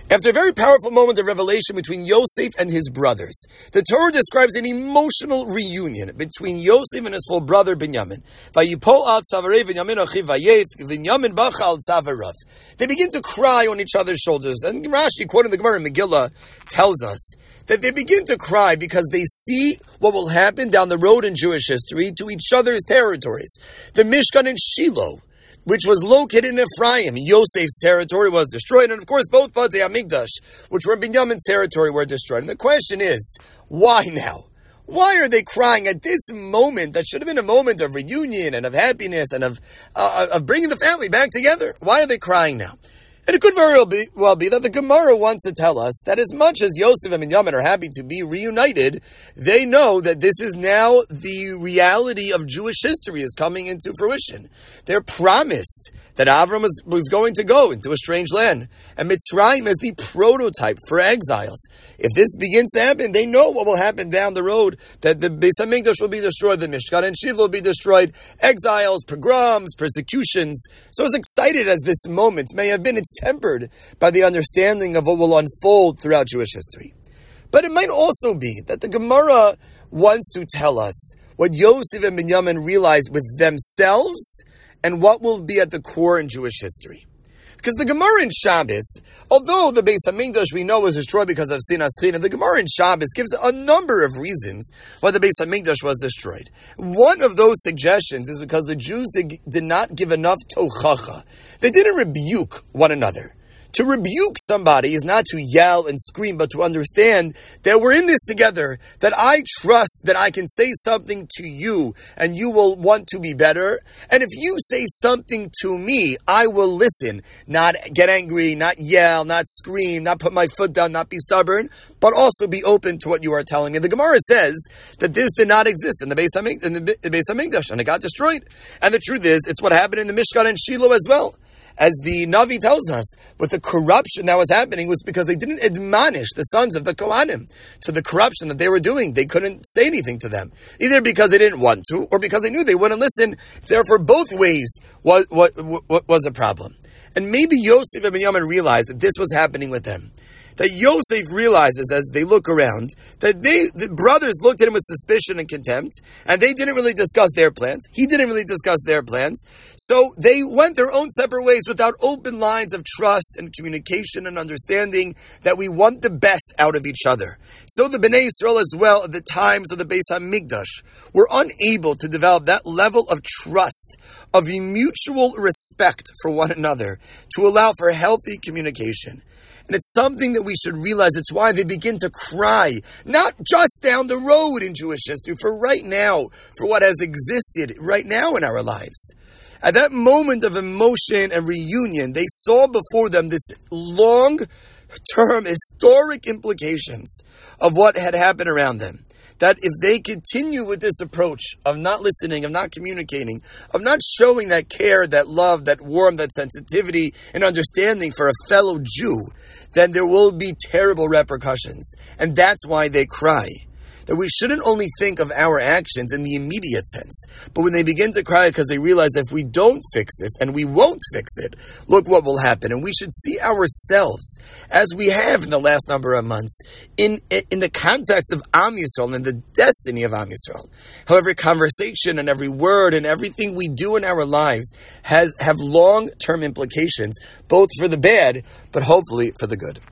After a very powerful moment of revelation between Yosef and his brothers, the Torah describes an emotional reunion between Yosef and his full brother Binyamin. They begin to cry on each other's shoulders. And Rashi, quoting the Gemara in Megillah, tells us that they begin to cry because they see what will happen down the road in Jewish history to each other's territories. The Mishkan in Shiloh, which was located in Ephraim, Yosef's territory, was destroyed. And of course, both Batei HaMikdash, which were in Binyamin's territory, were destroyed. And the question is, why now? Why are they crying at this moment that should have been a moment of reunion and of happiness and of bringing the family back together? Why are they crying now? And it could very well be that the Gemara wants to tell us that as much as Yosef and Binyamin are happy to be reunited, they know that this is now the reality of Jewish history is coming into fruition. They're promised that Avram was going to go into a strange land. And Mitzrayim is the prototype for exiles. If this begins to happen, they know what will happen down the road, that the Beis HaMikdash will be destroyed, the Mishkan and Shiloh will be destroyed, exiles, pogroms, persecutions. So as excited as this moment may have been, it's tempered by the understanding of what will unfold throughout Jewish history. But it might also be that the Gemara wants to tell us what Yosef and Binyamin realized with themselves and what will be at the core in Jewish history. Because the Gemara in Shabbos, although the Beis HaMikdash we know was destroyed because of Sinas China, the Gemara in Shabbos gives a number of reasons why the Beis HaMikdash was destroyed. One of those suggestions is because the Jews did not give enough tochacha. They didn't rebuke one another. To rebuke somebody is not to yell and scream, but to understand that we're in this together, that I trust that I can say something to you and you will want to be better. And if you say something to me, I will listen, not get angry, not yell, not scream, not put my foot down, not be stubborn, but also be open to what you are telling me. The Gemara says that this did not exist in the Beis HaMikdash, and it got destroyed. And the truth is, it's what happened in the Mishkan and Shiloh as well. As the Navi tells us, with the corruption that was happening was because they didn't admonish the sons of the Kohanim to the corruption that they were doing. They couldn't say anything to them, either because they didn't want to or because they knew they wouldn't listen. Therefore, both ways was a problem. And maybe Yosef and Binyamin realized that this was happening with them. That Yosef realizes as they look around that the brothers looked at him with suspicion and contempt, and they didn't really discuss their plans. He didn't really discuss their plans. So they went their own separate ways without open lines of trust and communication and understanding that we want the best out of each other. So the Bnei Yisrael as well at the times of the Beis HaMikdash were unable to develop that level of trust, of mutual respect for one another to allow for healthy communication. And it's something that we should realize. It's why they begin to cry, not just down the road in Jewish history, for right now, for what has existed right now in our lives. At that moment of emotion and reunion, they saw before them this long-term historic implications of what had happened around them. That if they continue with this approach of not listening, of not communicating, of not showing that care, that love, that warmth, that sensitivity and understanding for a fellow Jew, then there will be terrible repercussions. And that's why they cry. That we shouldn't only think of our actions in the immediate sense, but when they begin to cry because they realize if we don't fix this, and we won't fix it, look what will happen. And we should see ourselves, as we have in the last number of months, in the context of Am Yisrael and the destiny of Am Yisrael. How every conversation and every word and everything we do in our lives have long-term implications, both for the bad, but hopefully for the good.